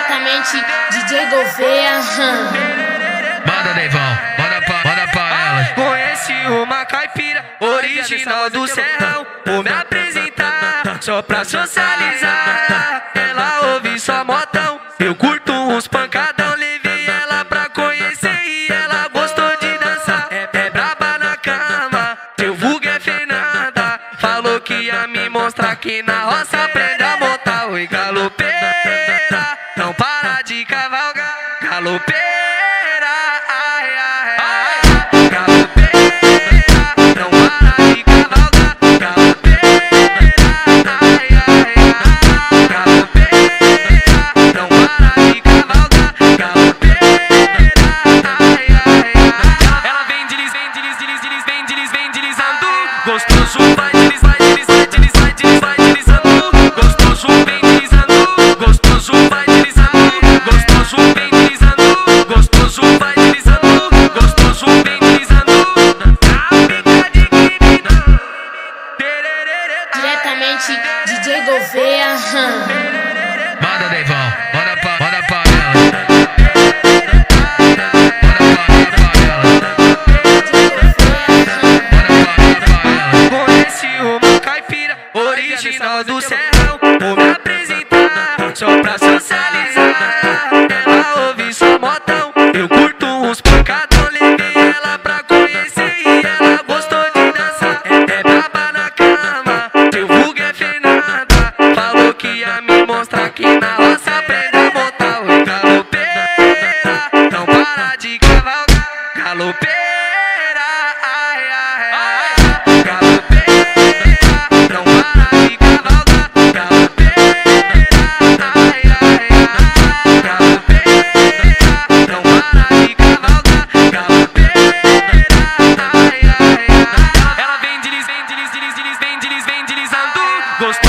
Diretamente DJ Gouveia. Manda, Neivão, manda pra elas. Conheci uma caipira original do Serrão. Vou me apresentar só pra socializar. Ela ouve só modão, eu curto uns pancadão. Levei ela pra conhecer e ela gostou de dançar. É braba na cama, seu vulgo é Fernanda. Falou que ia me mostrar que na roça aprende a montar. Oi, galopeira, não para de cavalgar. Galopeira, ai, ai, ai. Galopeira, não para de cavalgar. Galopeira, ai, ai, ai. Galopeira, não para de cavalgar. Galopeira, ai, ai, ai. Ela vem deslizando. Gostoso vai deslizando. Gostoso vem deslizando. Gostoso vai deslizando. Gostoso vem deslizando. Gostoso vai deslizando. Gostoso vem deslizando. Diretamente DJ Gouveia. Manda, Neivão, manda pra elas. Conheci uma caipira original do Serrão. Vou me apresentar só pra socializar. Ela ouve só modão, eu curto uns pancadão. Levei ela pra conhecer e ela gostou de dançar. É braba na cama, seu vulgo é Fernanda. Falou que ia me mostrar que na roça aprende a montar. Oi, galopeira, não para de cavalgar. Galopeira, ai, ai, ai. Galopeira, não para de cavalgar. Galopeira, ai, ai, ai. Galopeira, não para de cavalgar. Galopeira, ai, ai, ai. Ela vem deslizando.